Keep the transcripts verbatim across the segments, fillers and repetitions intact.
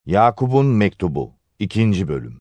Yakup'un Mektubu ikinci Bölüm.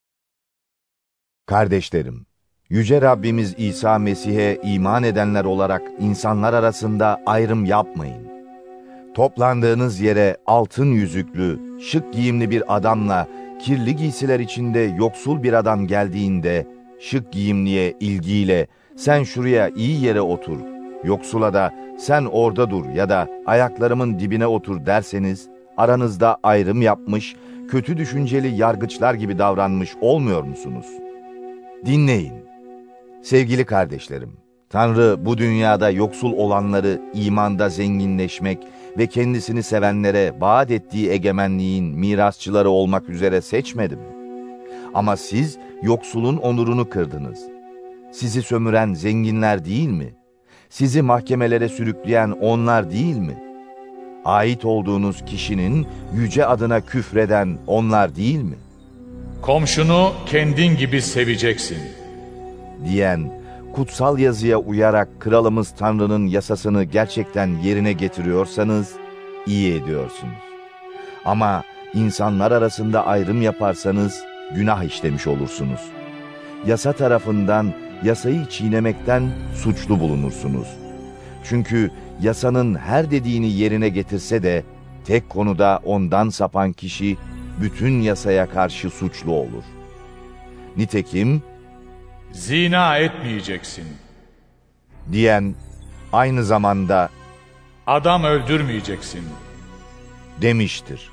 Kardeşlerim, Yüce Rabbimiz İsa Mesih'e iman edenler olarak insanlar arasında ayrım yapmayın. Toplandığınız yere altın yüzüklü, şık giyimli bir adamla kirli giysiler içinde yoksul bir adam geldiğinde, şık giyimliye ilgiyle sen şuraya iyi yere otur, yoksula da sen orada dur ya da ayaklarımın dibine otur derseniz, aranızda ayrım yapmış, kötü düşünceli yargıçlar gibi davranmış olmuyor musunuz? Dinleyin. Sevgili kardeşlerim, Tanrı bu dünyada yoksul olanları imanda zenginleşmek ve kendisini sevenlere vaat ettiği egemenliğin mirasçıları olmak üzere seçmedi mi? Ama siz yoksulun onurunu kırdınız. Sizi sömüren zenginler değil mi? Sizi mahkemelere sürükleyen onlar değil mi? Ait olduğunuz kişinin yüce adına küfreden onlar değil mi? Komşunu kendin gibi seveceksin diyen, kutsal yazıya uyarak kralımız Tanrı'nın yasasını gerçekten yerine getiriyorsanız iyi ediyorsunuz. Ama insanlar arasında ayrım yaparsanız günah işlemiş olursunuz. Yasa tarafından yasayı çiğnemekten suçlu bulunursunuz. Çünkü yasanın her dediğini yerine getirse de tek konuda ondan sapan kişi bütün yasaya karşı suçlu olur. Nitekim zina etmeyeceksin diyen aynı zamanda adam öldürmeyeceksin demiştir.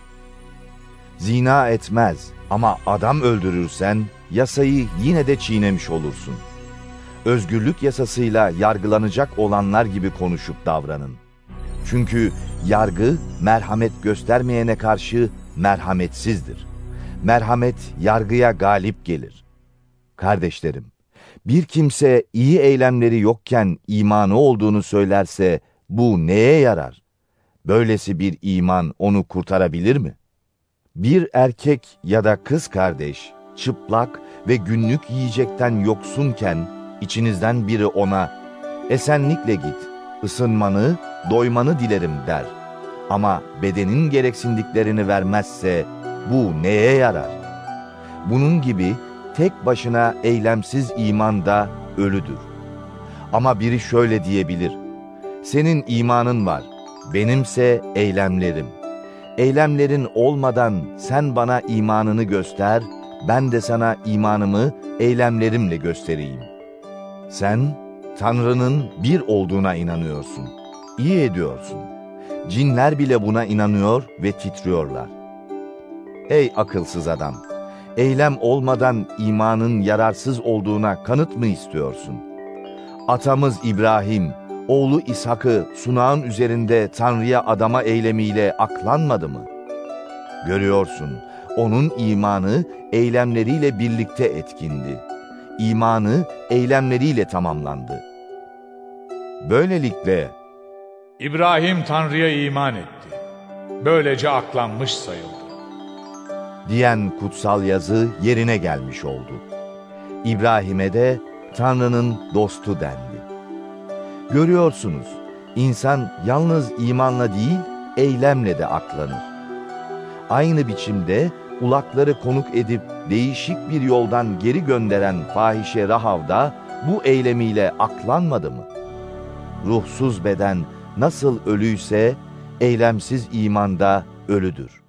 Zina etmez ama adam öldürürsen yasayı yine de çiğnemiş olursun. Özgürlük yasasıyla yargılanacak olanlar gibi konuşup davranın. Çünkü yargı merhamet göstermeyene karşı merhametsizdir. Merhamet yargıya galip gelir. Kardeşlerim, bir kimse iyi eylemleri yokken imanı olduğunu söylerse bu neye yarar? Böylesi bir iman onu kurtarabilir mi? Bir erkek ya da kız kardeş çıplak ve günlük yiyecekten yoksunken içinizden biri ona esenlikle git, ısınmanı, doymanı dilerim der. Ama bedenin gereksindiklerini vermezse bu neye yarar? Bunun gibi tek başına eylemsiz iman da ölüdür. Ama biri şöyle diyebilir: senin imanın var, benimse eylemlerim. Eylemlerin olmadan sen bana imanını göster, ben de sana imanımı eylemlerimle göstereyim. Sen Tanrı'nın bir olduğuna inanıyorsun. İyi ediyorsun. Cinler bile buna inanıyor ve titriyorlar. Ey akılsız adam! Eylem olmadan imanın yararsız olduğuna kanıt mı istiyorsun? Atamız İbrahim, oğlu İshak'ı sunağın üzerinde Tanrı'ya adama eylemiyle aklanmadı mı? Görüyorsun, onun imanı eylemleriyle birlikte etkindi. İmanı eylemleriyle tamamlandı. Böylelikle İbrahim Tanrı'ya iman etti, böylece aklanmış sayıldı diyen kutsal yazı yerine gelmiş oldu. İbrahim'e de Tanrı'nın dostu dendi. Görüyorsunuz, insan yalnız imanla değil, eylemle de aklanır. Aynı biçimde ulakları konuk edip değişik bir yoldan geri gönderen fahişe Rahav da bu eylemiyle aklanmadı mı? Ruhsuz beden nasıl ölüyse eylemsiz iman da ölüdür.